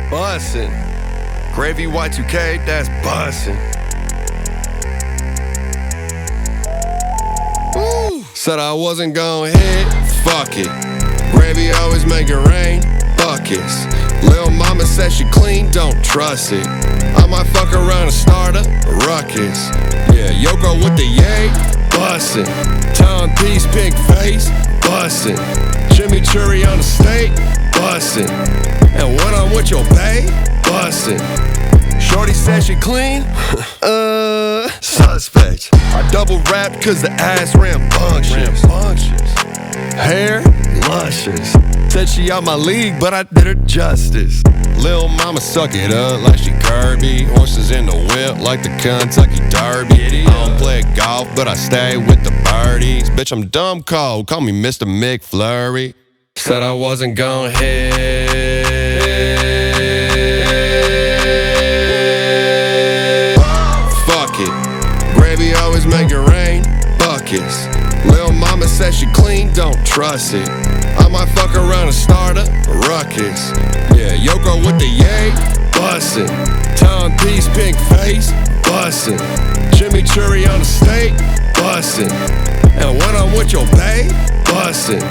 bussin'. Gravy Y2K, that's bussin'. Said I wasn't gon' hit, fuck it. Gravy always make it rain, buckets. Lil' mama said she clean, don't trust it. I might fuck around and start a ruckus. Yeah, Yoko with the yay, bussin'. Timepiece, pink face, bussin'. Chimichurri on the steak, bussin'. And when I'm with your bae, bussin'. Shorty said she clean, suspect. I double rapped cause the ass rambunctious. Hair, luscious. Said she out my league, but I did her justice. Lil' mama suck it up like she Kirby. Horses in the whip like the Kentucky Derby. I don't play golf, but I stay with the birdies. Bitch, I'm dumb cold, call me Mr. McFlurry. Said I wasn't gon' hit. Fuck it, gravy always make it rain, buckets. Lil' mama said she clean, don't trust it. I might fuck around and start a ruckus. Yeah, Yoko with the yay, bussin'. Timepiece, pink face, bussin'. Chimichurri on the steak, bussin'. And when I'm with your bae, bussin'.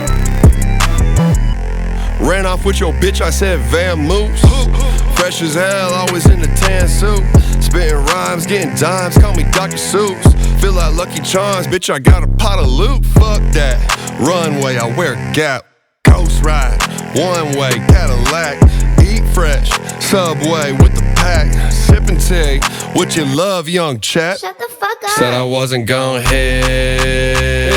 Ran off with your bitch, I said vamoose. Fresh as hell, always in the tan suit. Spittin' rhymes, getting dimes, call me Dr. Seuss. Feel like Lucky Charms, bitch, I got a pot of loot. Fuck that. Runway, I wear Gap. Ghost ride, one-way, Cadillac. Eat fresh, Subway with the pack. Sippin' tea, what you love, young chap. Shut the fuck up. Said I wasn't gon' hit.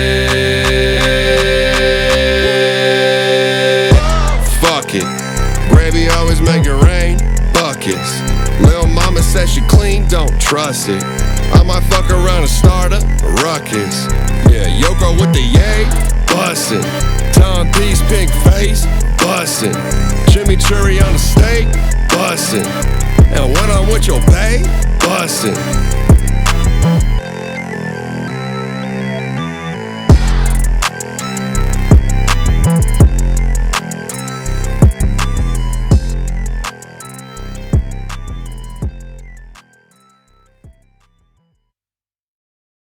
Fuck it, gravy always make it rain, buckets. Lil' mama said she clean, don't trust it. I might fuck around and start a ruckus. Yeah, Yoko with the yay, bussin'. Timepiece, pink face, bussin'. Chimichurri on the steak, bussin'. And when I'm with your bae, bussin'.